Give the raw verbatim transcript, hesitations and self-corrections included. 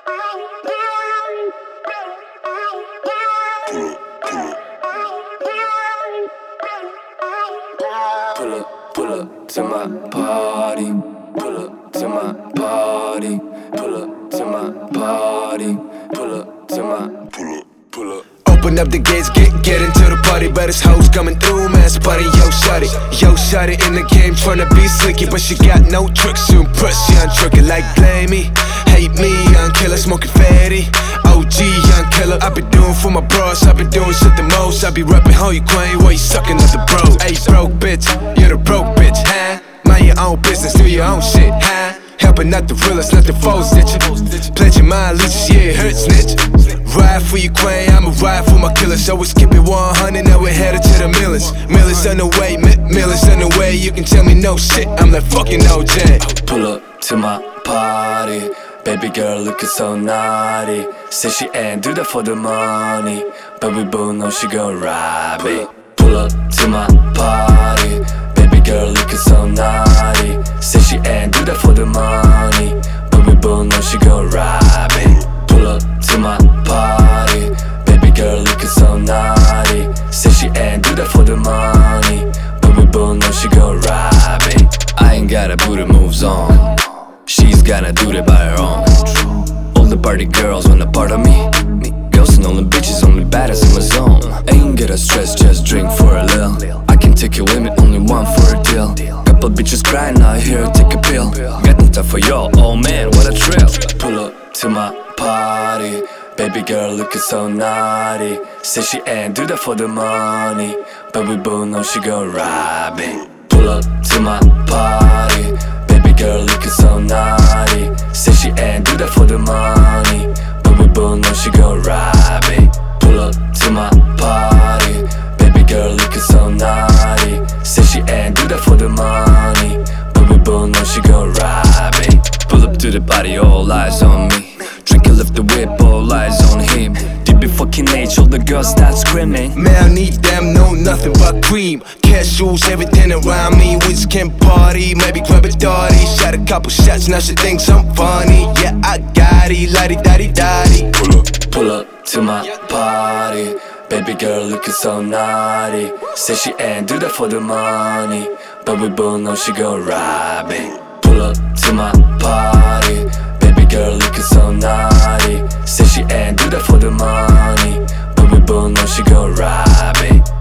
Pull up, pull up to my party. Pull up to my party. Pull up to my party. Pull up to my pull up, pull up. Open up the gates, get get into the party. But it's hoes coming through, man. Spotty, yo, shawty, yo, shawty in the game, tryna be slicky, but she got no tricks to impress. She untricky like blame me, hate me, young killer, smoking fatty. O G, young killer. I been doing for my bros, I been doing shit the most. I be rapping how you quaint, while you sucking at the bro. Hey, broke bitch, you're the broke bitch, huh? Mind your own business, do your own shit, huh? Helping not the realest, let the foes ditch it. Pledging my allegiance, yeah, it hurts, snitch. Ride for your queen, I'ma ride for my killer. So we skip it one hundred, now we're headed to the millions. Millions on the way, mi millions on the way. You can tell me no shit, I'm like fucking O J. Pull up to my party. Baby girl looking so naughty. Say she ain't do that for the money, but we both know she gon' rob it. Pull up to my party. Baby girl looking so naughty. Say she ain't do that for the money, but we both know she gon' rob it. Pull up to my party. Baby girl looking so naughty. Say she ain't do that for the money, but we both know she gon' rob it. I ain't gotta put the moves on, she's gotta do that by her own. All the party girls wanna part of me. Girls and all the bitches, only baddest in my zone. Ain't gotta stress, just drink for a little. I can take your limit, only one for a deal. Couple bitches crying out here, take a pill. Got no time for y'all, oh man, what a thrill. Pull up to my party. Baby girl looking so naughty. Say she ain't do that for the money, but we both know she gon' rob it. Pull up to my party. Baby girl looking so naughty. Say she ain't do that for the money, but we both know she gon' rob it. Pull up to my party. Baby girl looking so naughty. Say she ain't do that for the money, but we both know she gon' rob it. Pull up to the party, all eyes on me. Drink and lift the whip, all eyes on him. Deep in fucking age, all the girls start screaming. Man, I need them, know nothing but cream. Cashews, everything around me. We just can party, maybe grab a darty. Shot a couple shots, now she thinks I'm funny. Yeah, I got it, la-di-da-di-da-di. Pull up, pull up to my party. Baby girl looking so naughty. Say she ain't do that for the money, but we both know she gon' rob it. Pull up to my party. Baby girl looking so naughty. Say she ain't do that for the money, but we both know she gon' rob it.